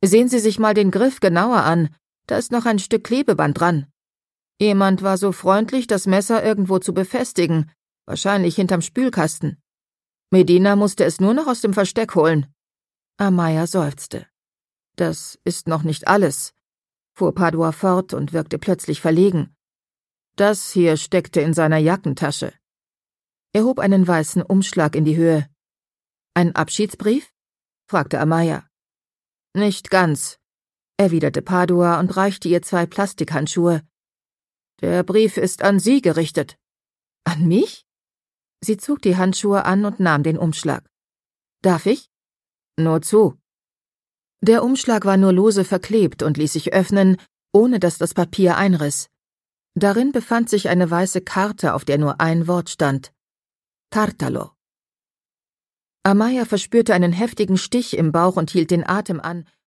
Sehen Sie sich mal den Griff genauer an. Da ist noch ein Stück Klebeband dran. Jemand war so freundlich, das Messer irgendwo zu befestigen, wahrscheinlich hinterm Spülkasten. Medina musste es nur noch aus dem Versteck holen. Amaya seufzte. Das ist noch nicht alles, fuhr Padua fort und wirkte plötzlich verlegen. Das hier steckte in seiner Jackentasche. Er hob einen weißen Umschlag in die Höhe. Ein Abschiedsbrief? Fragte Amaya. Nicht ganz, erwiderte Padua und reichte ihr 2 Plastikhandschuhe. Der Brief ist an Sie gerichtet. An mich? Sie zog die Handschuhe an und nahm den Umschlag. Darf ich? Nur zu. Der Umschlag war nur lose verklebt und ließ sich öffnen, ohne dass das Papier einriss. Darin befand sich eine weiße Karte, auf der nur ein Wort stand. Tartalo. Amaya verspürte einen heftigen Stich im Bauch und hielt den Atem an,